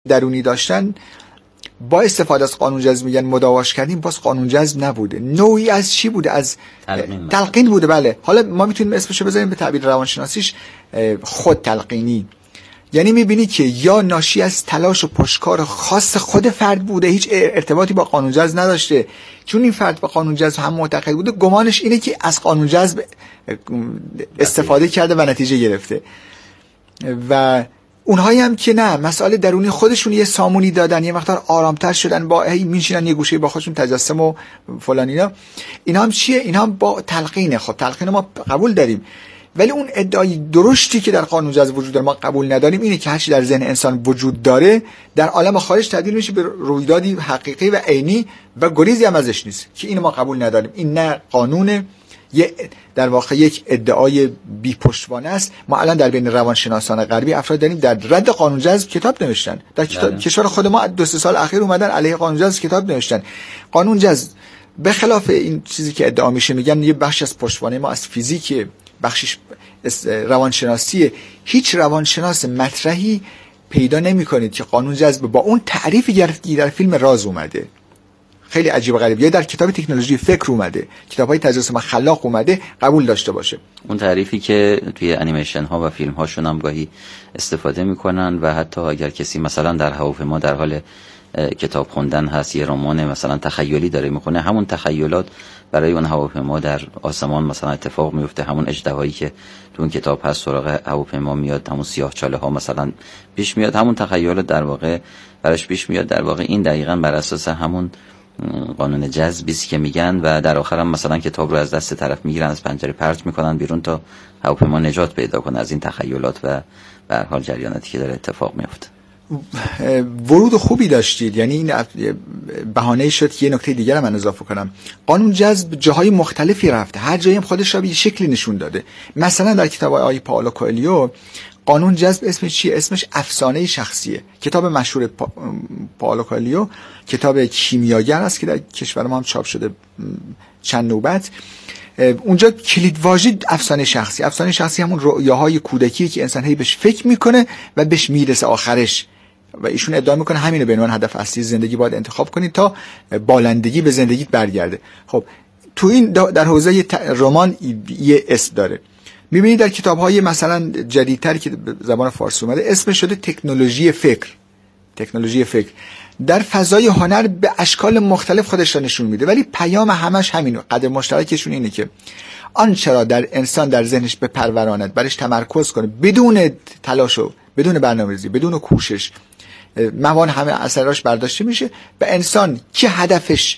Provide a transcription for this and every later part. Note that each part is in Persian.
درونی داشتن با استفاده از قانون جذب میگن مداواش کردیم، باز قانون جذب نبوده، نوعی از چی بوده؟ از تلقین بوده. بله، حالا ما میتونیم اسمشو بذاریم به تعبیر روانشناسیش خود تلقینی. یعنی میبینی که یا ناشی از تلاش و پشتکار خاص خود فرد بوده، هیچ ارتباطی با قانون جذب نداشته، چون این فرد با قانون جذب هم معتقد بوده، گمانش اینه که از قانون جذب استفاده کرده و نتیجه گرفته. و اونهایی هم که نه، مسائل درونی خودشون یه سامونی دادن، یه مقدار آرامتر شدن، با هی میشینن یه گوشه با خودشون تجسم و فلان اینا هم چیه؟ اینا هم با تلقینه. خب تلقین ما قبول داریم، ولی اون ادعای درشتی که در قانون جذب وجود داره ما قبول نداریم. اینه که هرچی در ذهن انسان وجود داره در عالم خارج تبدیل میشه به رویدادی حقیقی و عینی و گریزی هم ازش نیست، که اینو ما قبول نداریم. این نه قانونه، در واقع یک ادعای بی پشتوانه است. ما الان در بین روانشناسان غربی افراد داریم در رد قانون جذب کتاب نوشتن. در کشور خود ما 2-3 سال اخیر اومدن علیه قانون جذب کتاب نوشتن. قانون جذب به خلاف این چیزی که ادعا میشه، میگن یه بخش از پشتوانه ما از فیزیک، بخشش روانشناسیه. هیچ روانشناس مطرحی پیدا نمی‌کنید که قانون جذب با اون تعریفی که در فیلم راز اومده، خیلی عجیب و غریب، یا در کتاب تکنولوژی فکر اومده، کتاب‌های تجسم خلاق اومده، قبول داشته باشه. اون تعریفی که توی انیمیشن ها و فیلم هاشون هم گاهی استفاده میکنن، و حتی اگر کسی مثلا در هواپیما در حال کتاب خوندن هست، یه رمان مثلا تخیلی داره میخونه، همون تخیلات برای اون هواپیما در آسمان مثلا اتفاق میفته، همون اژدهایی که تو اون کتاب هست سراغ هواپیما میاد، همون سیاه‌چاله ها مثلا پیش میاد، همون تخیلات در واقع براش پیش میاد. در واقع این دقیقاً بر اساس همون قانون جذبی است که میگن، و در آخر هم مثلا کتاب رو از دست طرف میگیرن، از پنجره پرت میکنن بیرون تا هواپیما نجات پیدا کنه از این تخیلات و به هر حال جریاناتی که داره اتفاق میفته. ورود خوبی داشتید، یعنی این بهانه شد که یه نکته دیگر من اضافه کنم. قانون جذب جاهای مختلفی رفته، هر جایی هم خودش را به شکلی نشون داده. مثلا در کتاب آقای پائولو کوئلیو قانون جذب اسمش چیه؟ اسمش افسانه شخصیه. کتاب مشهور پائولو کوئلیو کتاب کیمیاگر است که در کشور ما هم چاپ شده چند نوبت. اونجا کلیدواژه افسانه شخصی. افسانه شخصی همون رؤیاهای کودکی که انسان هی بهش فکر میکنه و بهش میرسه آخرش، و ایشون ادعا میکنه همینو به عنوان هدف اصلی زندگی باید انتخاب کنید تا بالندگی به زندگیت برگرده. خب تو این در حوزه رمان یه اسم داره. میبینید در کتاب‌های مثلا جدیدتری که به زبان فارسی اومده اسمش شده تکنولوژی فکر. تکنولوژی فکر در فضای هنر به اشکال مختلف خودش را نشون میده، ولی پیام همش همینه. قدر مشترکشون اینه که آنچه را در انسان در ذهنش بپروراند، برش تمرکز کنه، بدون تلاش و بدون برنامه‌ریزی، بدون کوشش، موان همه اثراش برداشته میشه و انسان که هدفش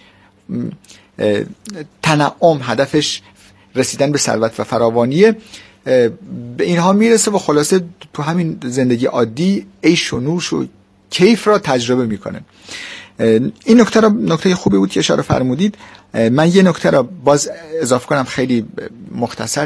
تنعم، هدفش رسیدن به ثروت و فراوانیه، به اینها میرسه و خلاصه تو همین زندگی عادی عیش و نوش و کیف را تجربه میکنه. این نکته خوبی بود که اشاره فرمودید. من یه نکته را باز اضافه کنم خیلی مختصر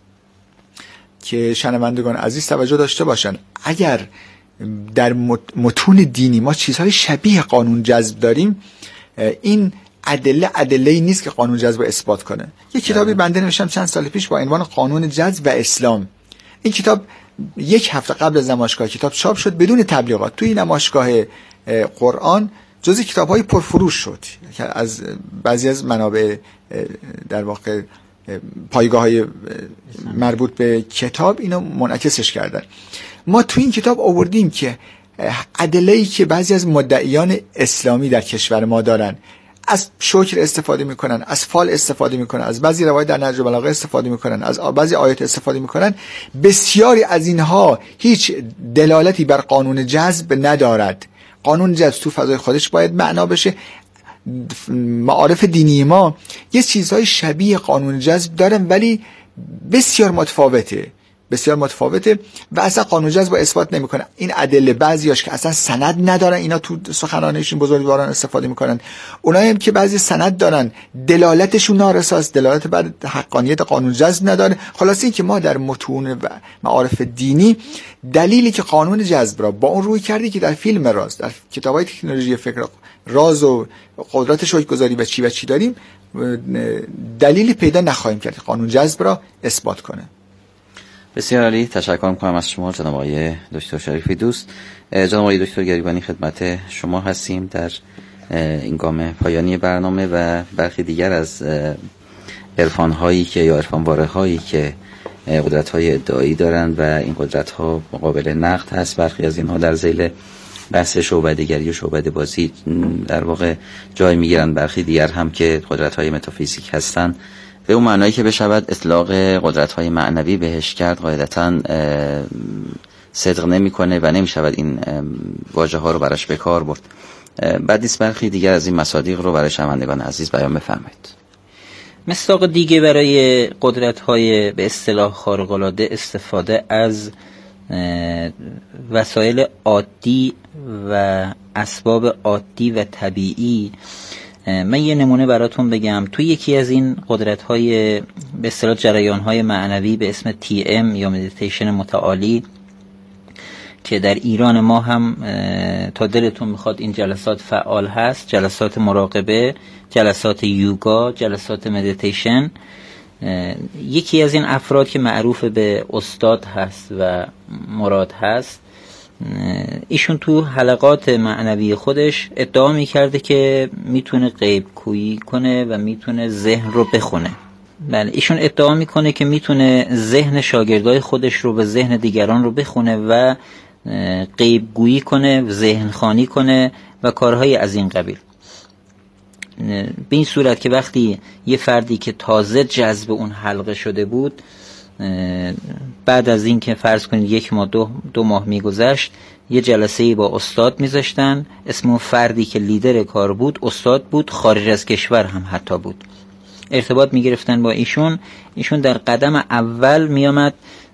که شنوندگان عزیز توجه داشته باشن. اگر در متون دینی ما چیزهای شبیه قانون جذب داریم، این ادله نیست که قانون جذب اثبات کنه. یه کتابی بنده نوشتم چند سال پیش با عنوان قانون جذب و اسلام. این کتاب 1 هفته قبل از نمایشگاه کتاب چاپ شد بدون تبلیغات. توی نمایشگاه قرآن جزء کتاب‌های پرفروش شد که از بعضی از منابع در واقع پایگاه‌های مربوط به کتاب اینو منعکسش کردن. ما توی این کتاب آوردیم که ادله‌ای که بعضی از مدعیان اسلامی در کشور ما دارن، از شکر استفاده میکنن، از فال استفاده میکنن، از بعضی روایت در نهج البلاغه استفاده میکنن، از بعضی آیات استفاده میکنن، بسیاری از اینها هیچ دلالتی بر قانون جذب ندارد. قانون جذب تو فضای خودش باید معنا بشه. معارف دینی ما یه چیزهای شبیه قانون جذب دارن ولی بسیار متفاوته و اصلا قانون جذب اثبات نمیکنه. این ادله بعضیاش که اصلا سند ندارن، اینا تو سخنرانیشون بزرگواران استفاده میکنن. اونایی هم که بعضی سند دارن دلالتشون نارساست، دلالت بر حقانیت قانون جذب نداره. خلاصه این که ما در متون و معارف دینی دلیلی که قانون جذب را با اون روی کردی که در فیلم راز، در کتابای تکنولوژی فکر راز و قدرت شکرگزاری و چی داریم، دلیلی پیدا نخواهیم کرد قانون جذب را اثبات کنه. بسیار عالی، تشکر می‌کنم از شما جناب آقای دکتر شریفی دوست. جناب آقای دکتر گریبانی خدمت شما هستیم در این گام پایانی برنامه و برخی دیگر از عرفان‌هایی که یا عرفان‌واره‌هایی که قدرت‌های ادعایی دارند و این قدرت‌ها قابل نقد هست. برخی از اینها در ذیل بحث شعبده‌گری و شعبده‌بازی در واقع جای می‌گیرند، برخی دیگر هم که قدرت‌های متافیزیک هستند به اون معنایی که بشود اطلاق قدرت‌های معنوی بهش کرد قاعدتاً صدق نمی‌کنه و نمی‌شود این واژه‌ها رو براش به کار برد. بعد نیست برخی دیگر از این مصادیق رو برای شنوندگان عزیز بیان بفرمایید. مصداق دیگه برای قدرت‌های به اصطلاح خارق‌العاده استفاده از وسایل عادی و اسباب عادی و طبیعی. من یه نمونه براتون بگم. توی یکی از این قدرت‌های به اصطلاح جریان‌های معنوی به اسم TM یا مدیتیشن متعالی که در ایران ما هم تا دلتون میخواد این جلسات فعال هست، جلسات مراقبه، جلسات یوگا، جلسات مدیتیشن. یکی از این افراد که معروف به استاد هست و مراد هست، ایشون تو حلقات معنوی خودش ادعا میکرده که میتونه غیب گویی کنه و میتونه ذهن رو بخونه. بله، ایشون ادعا میکنه که میتونه ذهن شاگردای خودش رو به ذهن دیگران رو بخونه و غیب گویی کنه، ذهن خوانی کنه و کارهای از این قبیل. به این صورت که وقتی یه فردی که تازه جذب اون حلقه شده بود، بعد از این که فرض کنید 1 ماه 2 ماه میگذشت، یه جلسه‌ای با استاد میذاشتن، اسم اون فردی که لیدر کار بود استاد بود، خارج از کشور هم حتی بود، ارتباط میگرفتن با ایشون در قدم اول میامد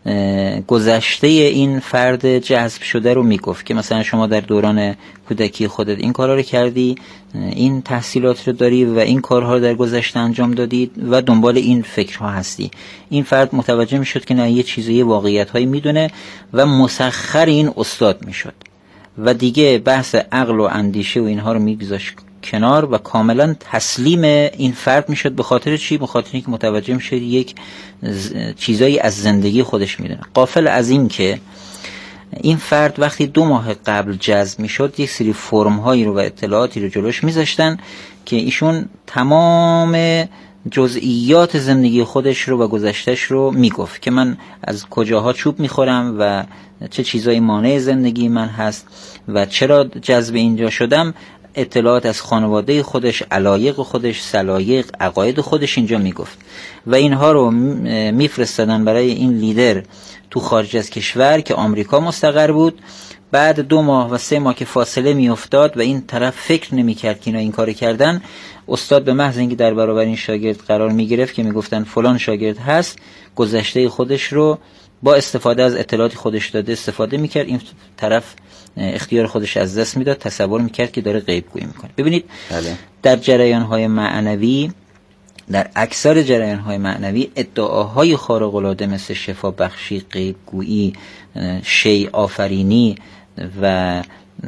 گذشته این فرد جذب شده رو میگفت که مثلا شما در دوران کودکی خودت این کارا رو کردی، این تحصیلات رو داری و این کارها رو در گذشته انجام دادی و دنبال این فکرها هستی. این فرد متوجه میشد که نه، یه چیزی واقعیت‌هایی میدونه و مسخر این استاد میشد و دیگه بحث عقل و اندیشه و اینها رو میگذاشت کنار و کاملا تسلیم این فرد میشد. به خاطر چی؟ به خاطر اینکه متوجه میشد یک چیزایی از زندگی خودش میدونه. غافل از این که این فرد وقتی 2 ماه قبل جذب میشد، یک سری فرم هایی رو و اطلاعاتی رو جلوش میذاشتن که ایشون تمام جزئیات زندگی خودش رو و گذشتهش رو میگفت که من از کجاها چوب میخورم و چه چیزایی مانع زندگی من هست و چرا جذب اینجا شدم. اطلاعات از خانواده خودش، علایق خودش، سلایق، عقاید خودش اینجا میگفت و اینها رو میفرستادن برای این لیدر تو خارج از کشور که آمریکا مستقر بود. بعد 2 ماه و 3 ماه که فاصله میافتاد و این طرف فکر نمیکرد که اینا این کارو کردن، استاد به محض اینکه در برابر این شاگرد قرار میگرفت که میگفتن فلان شاگرد هست، گذشته خودش رو با استفاده از اطلاعات خودش داده استفاده میکرد، این طرف اختیار خودش از دست میداد، تصور میکرد که داره غیب گویی میکنه. ببینید بله. در جریان‌های معنوی، در اکثر جریان‌های معنوی ادعاهای خارق‌العاده مثل شفا بخشی، غیب گویی، شیء آفرینی و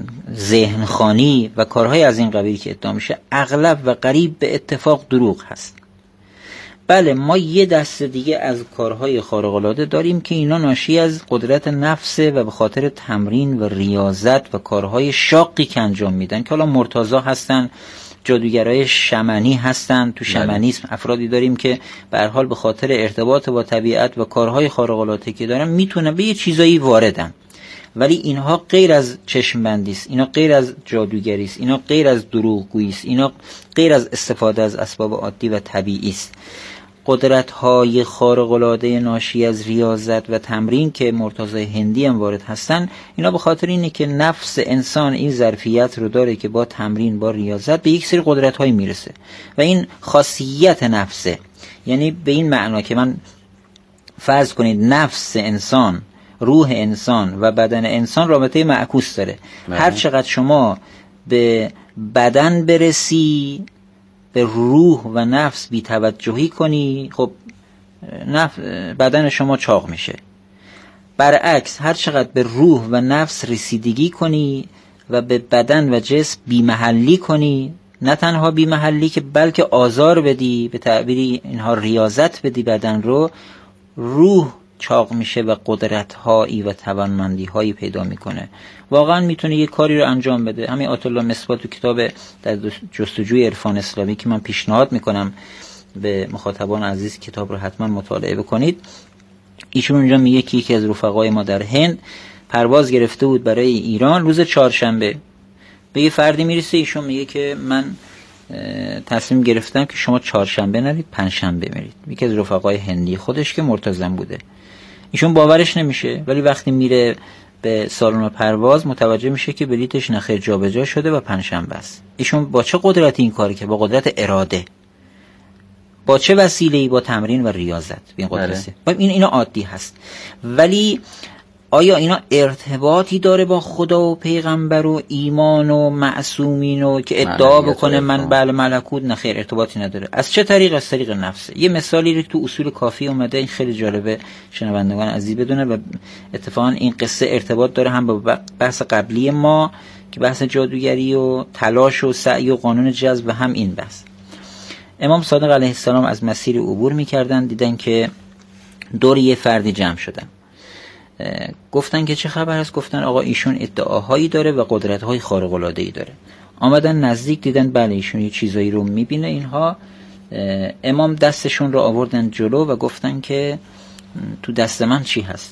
ذهن خوانی و کارهای از این قبیل که ادعا میشه اغلب و قریب به اتفاق دروغ هست. بله، ما یه دسته دیگه از کارهای خارق‌العاده داریم که اینا ناشی از قدرت نفسه و به خاطر تمرین و ریاضت و کارهای شاقی که انجام میدن که حالا مرتضی هستن، جادوگرای شمنی هستن. تو شمنیسم افرادی داریم که به هر حال به خاطر ارتباط با طبیعت و کارهای خارق‌العاده که دارن میتونن به یه چیزایی واردن، ولی اینها غیر از چشم بندی است، اینا غیر از جادوگری است، اینا غیر از دروغگویی است، اینا غیر از استفاده از اسباب عادی و طبیعی است. قدرت‌های خارق‌العاده ناشی از ریاضت و تمرین که مرتضی هندی هم وارد هستن، اینا به خاطر اینه که نفس انسان این ظرفیت رو داره که با تمرین، با ریاضت به یک سری قدرت‌های میرسه و این خاصیت نفسه. یعنی به این معنا که من فرض کنید نفس انسان، روح انسان و بدن انسان رابطه معکوس داره. هر چقدر شما به بدن برسی، به روح و نفس بی توجهی کنی، خب بدن شما چاق میشه. برعکس هر چقدر به روح و نفس رسیدگی کنی و به بدن و جسم بی محلی کنی، نه تنها بی محلی که بلکه آزار بدی، به تعبیری اینها ریاضت بدی بدن رو، روح چاق میشه و قدرت‌هایی و توانمندی‌هایی پیدا میکنه. واقعا میتونه یه کاری رو انجام بده. همین آیت الله مصباح تو کتاب در جستجوی عرفان اسلامی که من پیشنهاد میکنم به مخاطبان عزیز کتاب رو حتما مطالعه بکنید، ایشون اونجا میگه که یکی از رفقای ما در هند پرواز گرفته بود برای ایران روز چهارشنبه. به یه فردی میرسه، ایشون میگه که من تصمیم گرفتم که شما چهارشنبه نرید، پنجشنبه میرید. یکی از رفقای هندی خودش که مرتضی بوده. ایشون باورش نمیشه، ولی وقتی میره به سالن پرواز متوجه میشه که بلیتش نخیر جابجا شده و پنجشنبه است. ایشون با چه قدرتی این کاری که؟ با قدرت اراده. با چه وسیله‌ای؟ با تمرین و ریاضت. این قدرته. اینا عادی هست. ولی آیا اینا ارتباطی داره با خدا و پیغمبر و ایمان و معصومین و که ادعا بکنه من بله ملکوت؟ نه خیر، ارتباطی نداره. از چه طریق؟ از طریق نفسه. یه مثالی رو تو اصول کافی اومده، این خیلی جالبه شنوندگان عزیز بدونه و اتفاقا این قصه ارتباط داره هم با بحث قبلی ما که بحث جادوگری و تلاش و سعی و قانون جذب و هم این بحث. امام صادق علیه السلام از مسیر عبور می‌کردن، دیدن که دور یه فردی جمع شدن. گفتن که چه خبر است؟ گفتن آقا ایشون ادعاهایی داره و قدرت‌های خارق‌العاده‌ای داره. آمدن نزدیک، دیدن بله ایشون یه چیزایی رو می‌بینه. اینها امام دستشون رو آوردن جلو و گفتن که تو دست من چی هست؟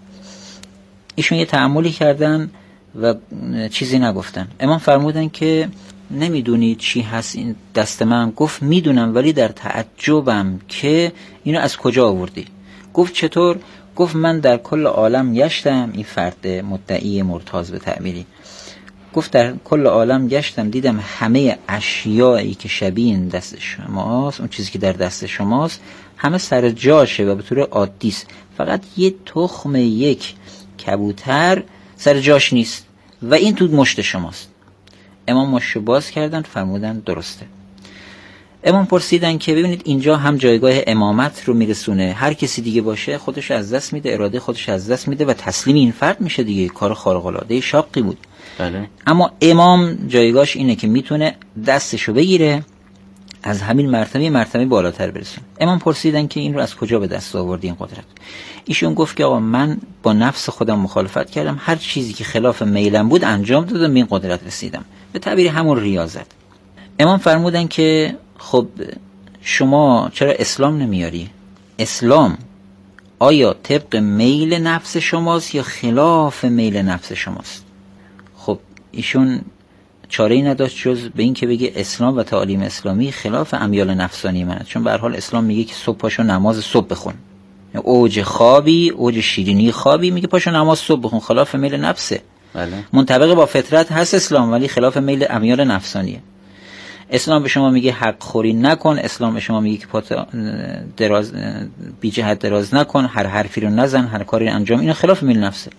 ایشون یه تأملی کردن و چیزی نگفتن. امام فرمودن که نمیدونی چی هست این دست من؟ گفت میدونم، ولی در تعجبم که اینو از کجا آوردی. گفت چطور؟ گفت من در کل عالم گشتم. این فرد مدعی مرتاض به تعبیری گفت در کل عالم گشتم، دیدم همه اشیایی که شبیه این دست شماست، اون چیزی که در دست شماست، همه سر جاشه و به طور عادی است، فقط یه تخم یک کبوتر سر جاش نیست و این تو مشت شماست. امام مشت باز کردن، فرمودن درسته. امام پرسیدن که ببینید اینجا هم جایگاه امامت رو میرسونه، هر کسی دیگه باشه خودش از دست میده، اراده خودش از دست میده و تسلیم این فرد میشه دیگه. کار خارق العاده شاقی بود. بله. اما امام جایگاهش اینه که میتونه دستشو بگیره از همین مرتبه بالاتر برسونه. امام پرسیدن که این رو از کجا به دست آوردی این قدرت؟ ایشون گفت که آقا من با نفس خودم مخالفت کردم، هر چیزی که خلاف میلم بود انجام دادم، به این قدرت رسیدم. به تعبیر همون ریاضت. امام فرمودن که خب شما چرا اسلام نمیاری؟ اسلام آیا طبق میل نفس شماست یا خلاف میل نفس شماست؟ خب ایشون چاره‌ای نداشت جز به این که بگه اسلام و تعالیم اسلامی خلاف امیال نفسانی منه، چون به هر حال اسلام میگه که صبح پاشو نماز صبح بخون. اوج خوابی، اوج شیرینی خوابی، میگه پاشو نماز صبح بخون، خلاف میل نفسه. بله. منطبق با فطرت هست اسلام، ولی خلاف میل امیال نفسانیه. اسلام به شما میگه حق خوری نکن، اسلام به شما میگه که پات دراز بی جهت دراز نکن، هر حرفی رو نزن، هر کاری رو انجام، اینا خلاف میل نفسه.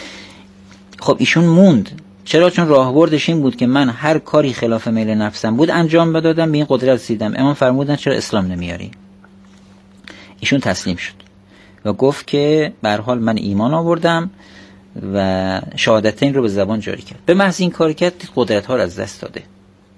خب ایشون موند. چرا؟ چون راهبردش این بود که من هر کاری خلاف میل نفسم بود انجام بدادم، به این قدرت رسیدم. امام فرمودن چرا اسلام نمیاری؟ ایشون تسلیم شد و گفت که به هر حال من ایمان آوردم و شهادتین رو به زبان جاری کرد. به محض این کار کرد قدرت ها رو از دست داده.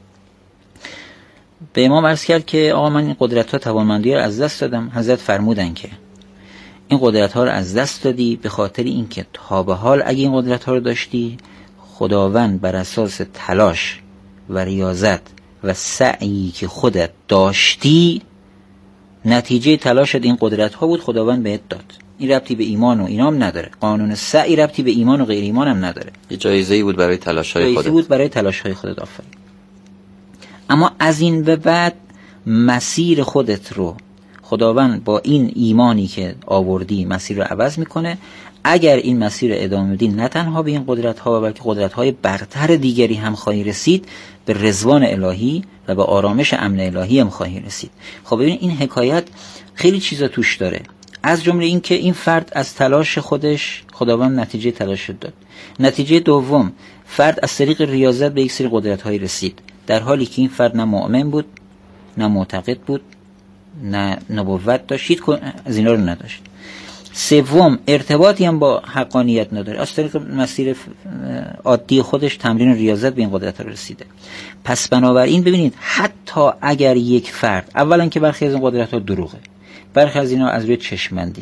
به امام عرض کرد که آقا من این قدرت ها توانمندی رو از دست دادم. حضرت فرمودن که این قدرت ها رو از دست دادی به خاطر اینکه تا به حال اگه این قدرت ها رو داشتی، خداوند بر اساس تلاش و ریاضت و سعی که خودت داشتی، نتیجه تلاشت این قدرت ها بود، خداوند بهت داد. این ربطی به ایمان و اینام نداره. قانون سعی ربطی به ایمان و غیر ایمان هم نداره. یه جایزه‌ای بود برای تلاش‌های خودت. بود برای تلاش‌های خودت. آفرین. اما از این به بعد مسیر خودت رو خداوند با این ایمانی که آوردی مسیر رو عوض میکنه. اگر این مسیر رو ادامه بدی، نه تنها به این قدرت ها بلکه قدرت های برتر دیگری هم خواهی رسید، به رضوان الهی و به آرامش امن الهی هم خواهی رسید. خب ببین این حکایت خیلی چیزا توش داره، از جمله این که این فرد از تلاش خودش خداوند نتیجه تلاش داد. نتیجه دوم، فرد از طریق ریاضت به یک سری قدرت های رسید، در حالی که این فرد نه مؤمن بود، نه معتقد بود، نه نبوت داشت، از اینا رو نداشت. سوم، ارتباطی هم با حقانیت نداره، از طریق مسیر عادی خودش تمرین ریاضت به این قدرت رو رسیده. پس بنابراین ببینید حتی اگر یک فرد، اولا که برخی از این قدرت ها دروغه، برخی از اینا از روی چشمندی است،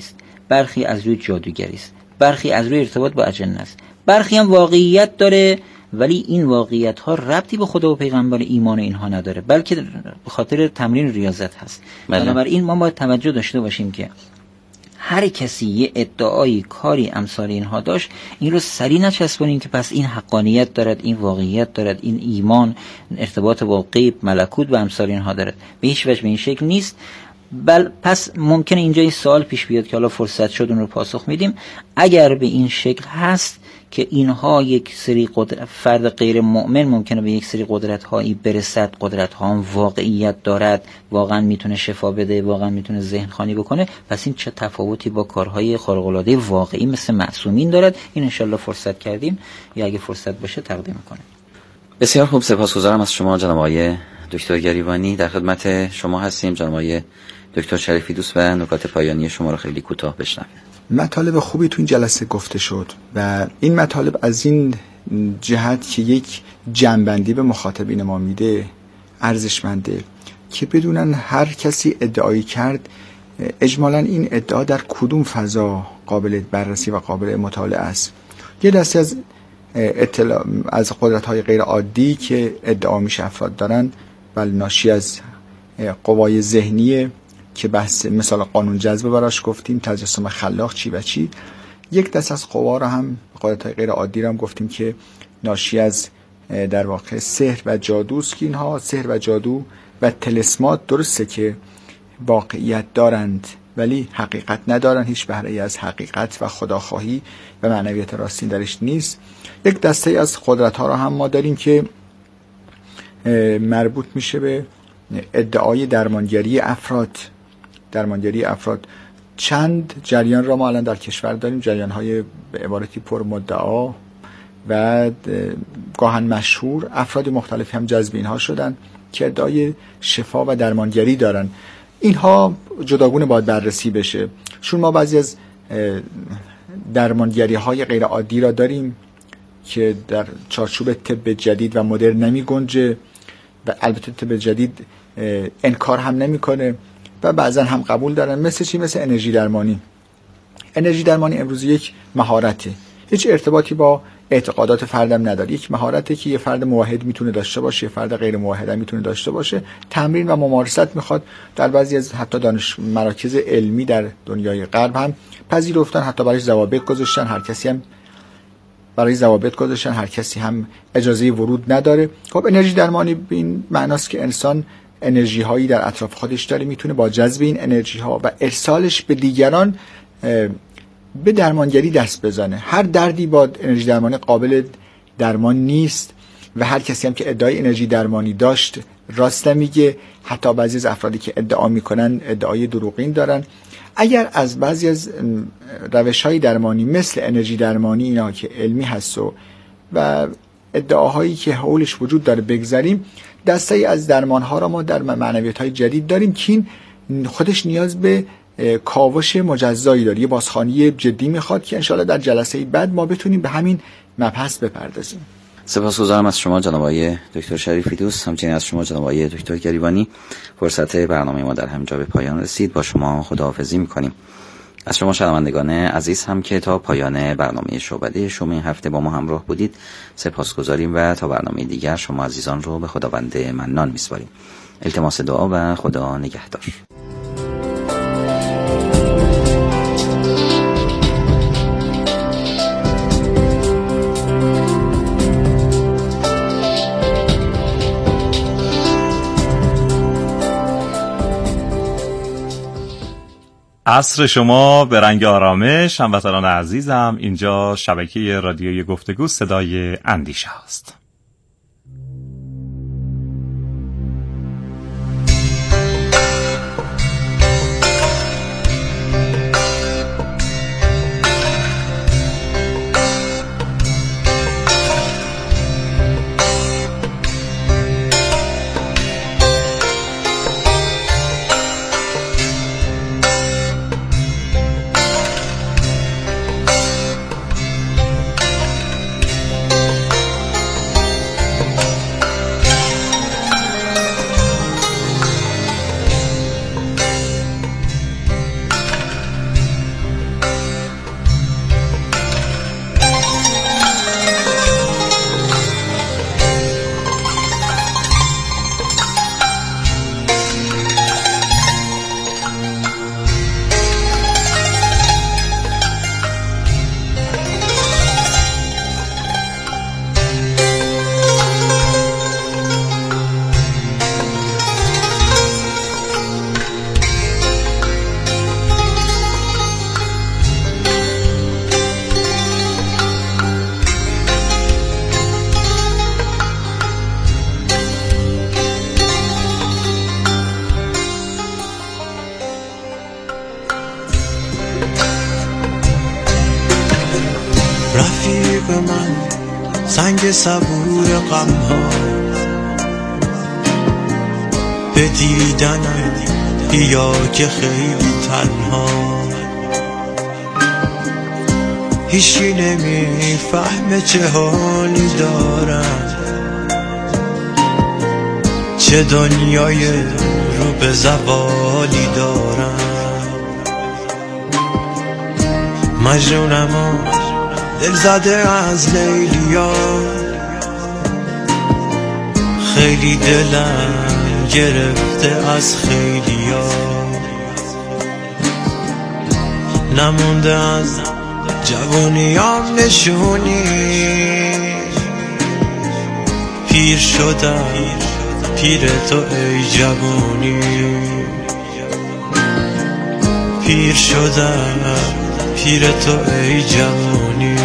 برخی از روی جادوگری است، برخی از روی ارتباط با اجنه است، برخی هم واقعیت داره ولی این واقعیت ها ربطی به خدا و پیغمبر ایمان اینها نداره، بلکه به خاطر تمرین ریاضت هست. بنابراین ما باید توجه داشته باشیم که هر کسی یه ادعایی کاری امثال اینها داشت، این رو سریع نچسبونیم که پس این حقانیت دارد، این واقعیت دارد، این ایمان ارتباط با غیب، ملکوت و امثال اینها دارد. به هیچ وجه به این شکل نیست. پس ممکنه اینجا این سوال پیش بیاد که حالا فرصت شد اون رو پاسخ میدیم. اگر به این شکل هست که اینها یک سری فرد غیر مؤمن ممکنه به یک سری قدرت هایی برسد، قدرت ها هم واقعیت دارد، واقعا میتونه شفا بده، واقعا میتونه ذهن خوانی بکنه، پس این چه تفاوتی با کارهای خارق العاده واقعی مثل معصومین دارد؟ این انشالله فرصت کردیم یا اگه فرصت باشه تقدیم میکنه. بسیار خوب، سپاسگزارم از شما جناب آقای دکتر گریبانی. در خدمت شما هستیم جناب آقای دکتر شریفی دوست و نکات پایانی شما رو خیلی کوتاه بشنویم. مطالب خوبی تو این جلسه گفته شد و این مطالب از این جهت که یک جنبندی به مخاطبین ما میده ارزشمنده که بدونن هر کسی ادعایی کرد اجمالاً این ادعا در کدوم فضا قابل بررسی و قابل مطالعه است. یه دسته از قدرت‌های غیر عادی که ادعا میشه افراد دارن بل ناشی از قوای ذهنیه که بحث مثال قانون جذب براش گفتیم، تجسم خلاق چی و چی. یک دست از قوا رو هم قدرت‌های غیر عادی رو هم گفتیم که ناشی از در واقع سحر و جادوست که اینها سحر و جادو و طلسمات درسته که واقعیت دارند ولی حقیقت ندارن، هیچ بهره‌ای از حقیقت و خداخواهی و معنویت راستین درش نیست. یک دسته از قدرت‌ها رو هم ما داریم که مربوط میشه به ادعای درمانگری افراد. چند جریان را ما الان در کشور داریم، جریان‌های به عبارتی پرمدعا و گاهن مشهور. افراد مختلفی هم جذب اینها شدن که ادعای شفا و درمانگری دارن. اینها جداگونه باید بررسی بشه، چون ما بعضی از درمانگری‌های غیر عادی را داریم که در چارچوب طب جدید و مدرن نمی گنجه و البته طب جدید انکار هم نمیکنه و بعضا هم قبول دارن. مثل چی؟ مثل انرژی درمانی. انرژی درمانی امروز یک مهارته، هیچ ارتباطی با اعتقادات فردم نداره. یک مهارته که یه فرد موحد میتونه داشته باشه، یه فرد غیر موحد هم میتونه داشته باشه. تمرین و ممارست میخواد. در بعضی از حتی مراکز علمی در دنیای غرب هم پذیرفتن، حتی برای ضوابط گذاشتن. هر کسی هم اجازه ورود نداره. خب انرژی درمانی به این معناست که انسان انرژی هایی در اطراف خودش داره، میتونه با جذب این انرژی ها و ارسالش به دیگران به درمانگری دست بزنه. هر دردی با انرژی درمانی قابل درمان نیست و هر کسی هم که ادعای انرژی درمانی داشت راست نمیگه. حتی بعضی از افرادی که ادعا میکنن ادعای دروغین دارن. اگر از بعضی از روش‌های درمانی مثل انرژی درمانی اینا که علمی هست و ادعاهایی که حولش وجود داره بگذاریم، دسته‌ای از درمان‌ها را ما در معنویت‌های جدید داریم که این خودش نیاز به کاوش مجزایی داره، یه بازخوانی جدی میخواد که انشاءالله در جلسه بعد ما بتونیم به همین مبحث بپردازیم. سپاسگزارم از شما جناب آقای دکتر شریفی دوست، همچنین از شما جناب آقای دکتر گریبانی. فرصت برنامه ما در همینجا به پایان رسید. با شما خداحافظی میکنیم. از شما شنوندگان عزیز هم که تا پایان برنامه شعبده شما این هفته با ما همراه بودید سپاسگزاریم و تا برنامه دیگر شما عزیزان رو به خداوند منان میسپاریم. التماس دعا و خدا نگهدار. عصر شما به رنگ آرامش. هموطنان عزیزم، اینجا شبکه رادیوی گفتگو صدای اندیشه است. سنگ صبور غمها به دیدنم بیا که خیلی تنها هیچی نمیفهمه چه حالی دارم چه دنیای رو به زوالی دارم مجنونم و دل زده از لیلیا خیلی دلم گرفته از خیلیا نمونده از جوانیام نشونی پیر شدم پیر تو ای جوانی پیر شدم پیر تو ای جوانی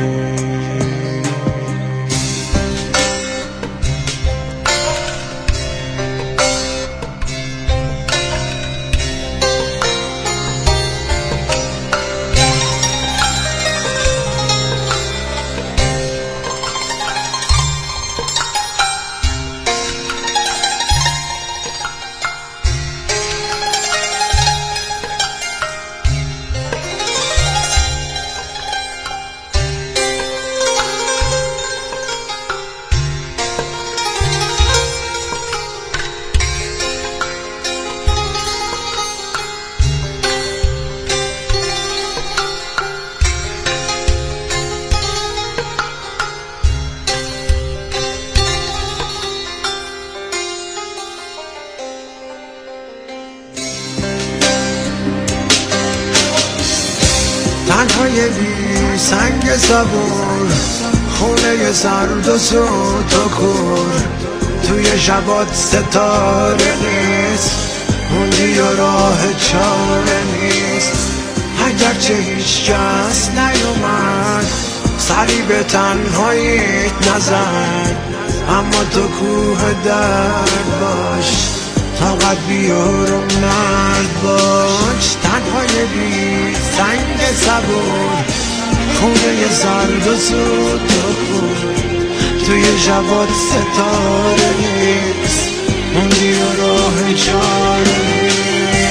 تنهای بی سنگ صبور خونه سرد و سوت و کور توی شبات ستاره نیست موندی و راه چاره نیست اگرچه هیچ کس نیومد سری به تنهاییت نزد اما تو کوه درد باش طاقت بیار و مرد باش تنهای بی سنگ صبور خونه سرد و سوت و کور توی شبات ستاره نیست موندی و راه چاره نیست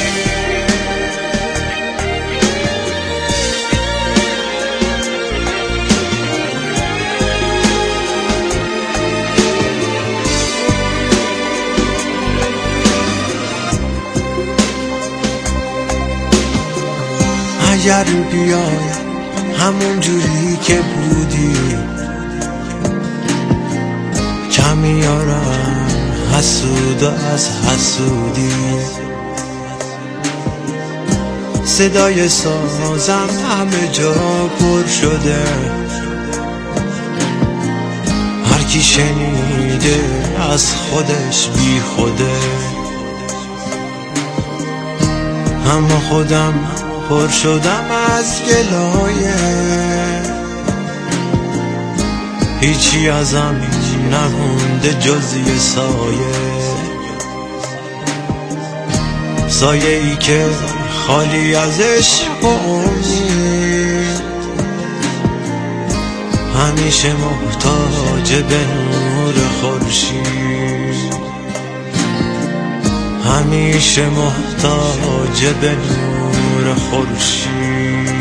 اگر بیای همون جوری که بودی کمیارم حسود از حسودی صدای سازم همه جا پر شده هر کی شنیده از خودش بی خوده اما خودم پر شدم از گلایه هیچی ازم نمونده جز یه سایه ای که خالی از عشق و امید همیشه محتاج به نور خورشید همیشه محتاج به نور خورشید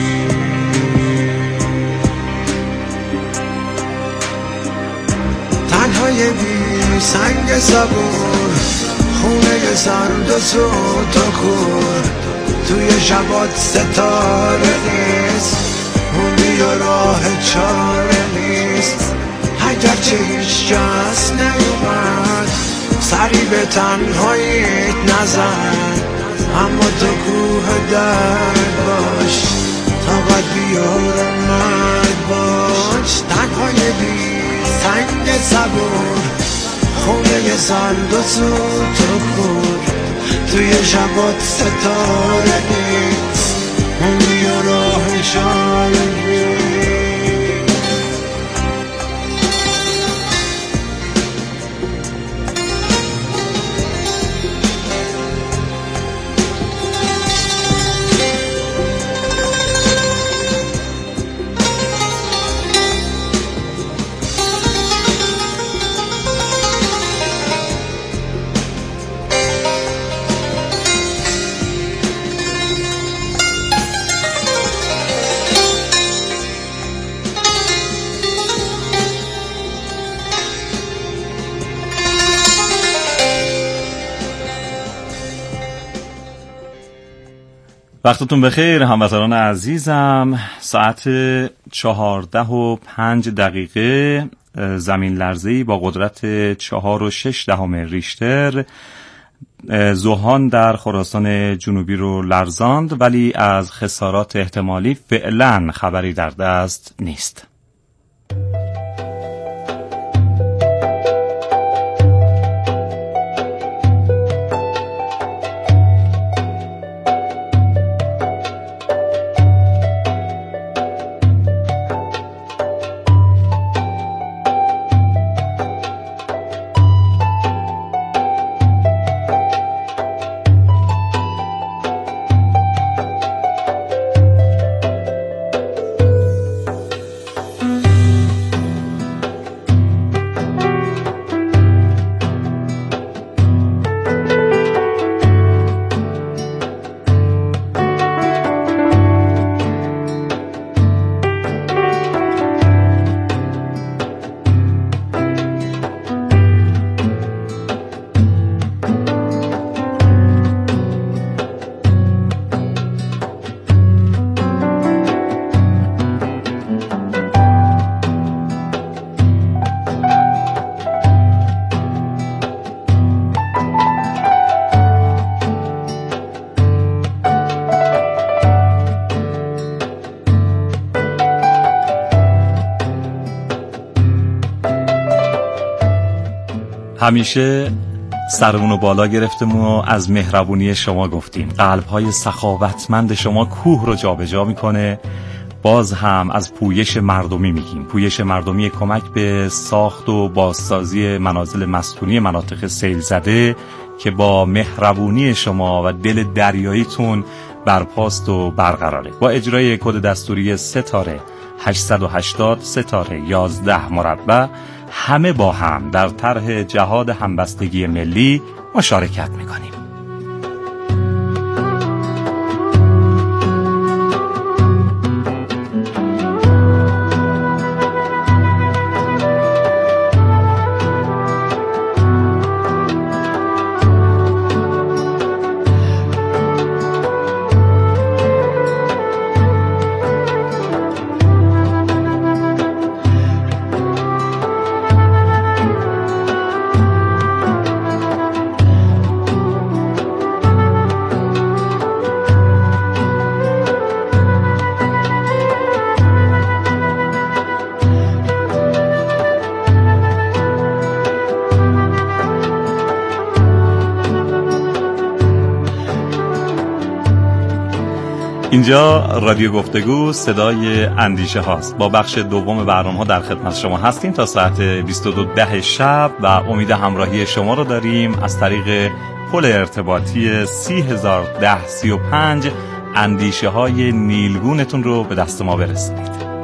تنهای بی سنگ صبور خونه سرد و سوت و کور توی شبات ستاره نیست موندی و راه چاره نیست اگرچه هیچ کس نیومد سری به تنهاییت نزد اما تو کوه درد باش طاقت بیار و مرد باش تنهای بی سنگ صبور خونه سرد و سوت و کور توی شبات ستاره نیست موندی و راه چاره نیست وقتتون بخیر هموطنان عزیزم. ساعت 14:05 زمین لرزه‌ای با قدرت 4.6 ریشتر ذوحان در خراسان جنوبی رو لرزاند، ولی از خسارات احتمالی فعلا خبری در دست نیست. همیشه سرمونو بالا گرفتیم و از مهربونی شما گفتیم. قلب‌های سخاوتمند شما کوه رو جابجا میکنه. باز هم از پویش مردمی میگیم، پویش مردمی کمک به ساخت و بازسازی منازل مسکونی مناطق سیل زده که با مهربونی شما و دل دریاییتون برپاست و برقراره. با اجرای کد دستوری ستاره 880 ستاره 11 مربع همه با هم در طرح جهاد همبستگی ملی مشارکت میکنیم. اینجا رادیو گفتگو صدای اندیشه هاست. با بخش دوم برنامه ها در خدمت شما هستیم تا ساعت 22:10 شب و امید همراهی شما رو داریم از طریق پل ارتباطی 30,010-35 اندیشه های نیلگونتون رو به دست ما برسونید.